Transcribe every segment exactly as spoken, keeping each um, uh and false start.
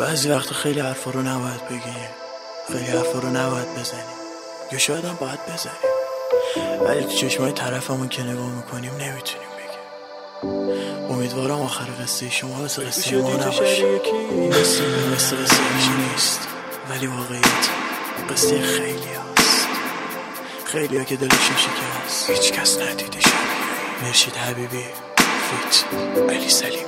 بعضی وقتا خیلی حرفا رو نباید بگیم، خیلی حرفا رو نباید بزنیم، یا شاید هم باید بزنیم، ولی تو چشمای طرفمون که نگاه میکنیم نمیتونیم بگیم. امیدوارم آخر قصه شما مثل قصه ما نباشه. این قصه مثل قصه یکی نیست، ولی واقعیت قصه خیلی هست، خیلی ها که دلشون شکست، هیچ کس ندیده شبیه. مرشید حبیبی فیت علی سلیمی.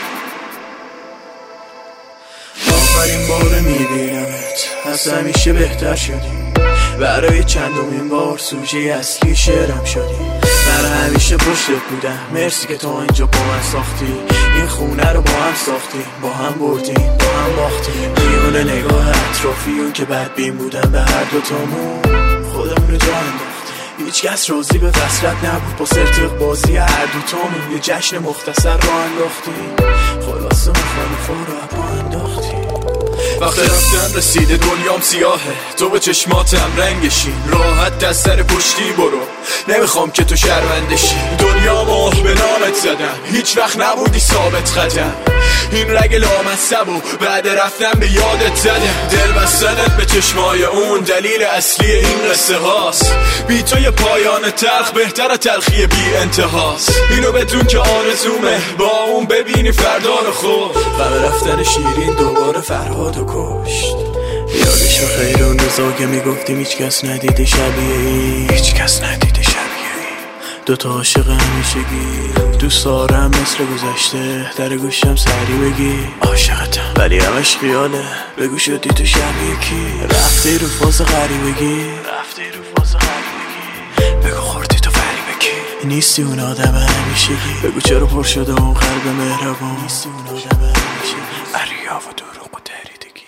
آخرین بار میبینمت، از همیشه بهتر شدی، برای چندمین بار سوژه اصلی شعرم شدی. برای همیشه پشتت بودم، مرسی که تو اینجا با من ساختی. این خونه رو با هم ساختی، با هم بردیم، با هم باختیم. میون نگاه اطرافیون که بدبین بودن به هر دوتامون، خودمون رو جا انداختیم. هیچ کس راضی به وصلت نبود، با سرتق بازی هر دوتامون یه جشن مختصر را انداختیم. خلاصه مخالفا رو با انداختیم. وقت رفتن رسیده، دنیام سیاهه، تو به چشماتم رنگشی. راحت دست سر پشتی برو، نمیخوام که تو شرمندشی. دنیا ماه به نامت زدم، هیچ وقت نبودی ثابت قدم. این رگ لامصب و بعد رفتن به یادت زدم. دل بستنت به چشمای اون دلیل اصلی این قصه هاست. بی تو یه پایان تلخ بهتر تلخی بی انتهاست. اینو بدون که آرزومه با اون ببینی فردا رو خوب. غم رفتن شیرین دوباره فرهادو کشت. یادش خیر اون روزا که میگفتیم هیچ کس ندیده شبیه ای، هیچ کس ندیده شبیه ای. دوتا عاشق همیشگی، دوست دارم مثل گذشته در گوشم سری بگی عاشقتم، ولی همش خیاله. بگو شدی تو شبیه کی، رفتی رو فاز غریبگی، رفتی رو فاز غریبگی. بگو خوردی تو فریب کی، نیستی اون آدم همیشگی. بگو چرا پر شده اون قلب مهربان، نیستی اون آدم همیشگی. اریا و دروغ و دریدگی.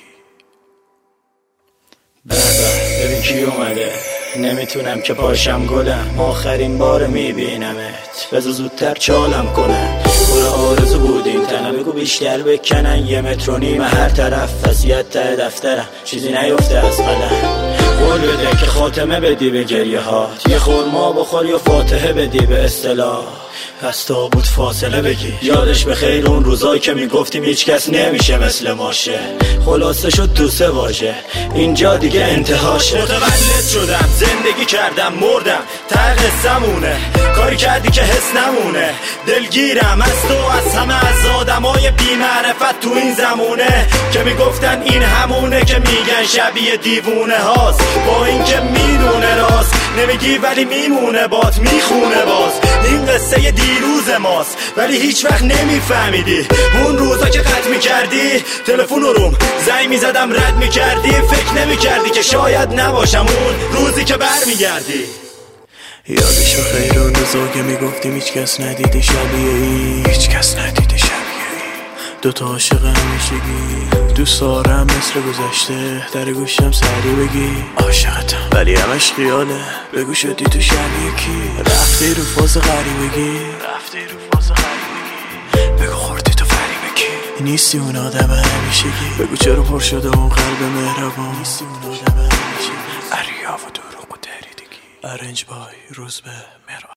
بابا ببین کی اومده، نمیتونم که پاشم گلم. آخرین بار میبینمت، بذار زودتر چالم کنن. برو آرزو بودیم تنه، بگو بیشتر بکنن. یه متر و نیمه هر طرف، وصیت ته دفترم، چیزی نیفته از قلم. قول بده که خاتمه بدی به گریه هات، یه خورما بخور یا فاتحه بدی به اصطلاح. پس تا بود فاصله بگی، یادش به خیر اون روزایی که میگفتیم هیچ کس نمیشه مثل ماشه. خلاصه شد تو سه واژه، اینجا دیگه انتهاشه. متولد شدم، زندگی کردم، مردم، ته قصه‌مونه. کاری کردی که حس نمونه، دلگیرم از تو، از همه، از آدمای بی معرفت تو این زمونه که میگفتن این همونه که میگن شبیه دیوونه هاست. با این که میدونه راست نمیگی ولی میمونه بات میخونه باز. این قصه دیروز ماست ولی هیچ وقت نمیفهمیدی. اون روزا که قطع میکردی تلفن روم زنگ میزدم رد میکردی. فکر نمیکردی که شاید نباشم اون روزی که برمیگردی. یادش بخیر اون روزا که میگفتیم هیچ کس ندیده شبیه ای، هیچ کس ندیده شبیه ای. دوتا عاشق همیشگی، دوست دارم مثل گذشته در گوشم سری بگی عاشقتم، ولی همش خیاله. بگو شدی تو شبیه کی، رفتی رو فاز غریبگی، رفتی رو فاز غریبگی. بگو خوردی تو فریب کی، نیستی اون آدم همیشگی. بگو چرا پر شده اون قلب مهربان، نیستی اون آدم همیشگی. اریا و دروغ و دریدگی. ارنج بای روز به مهربان.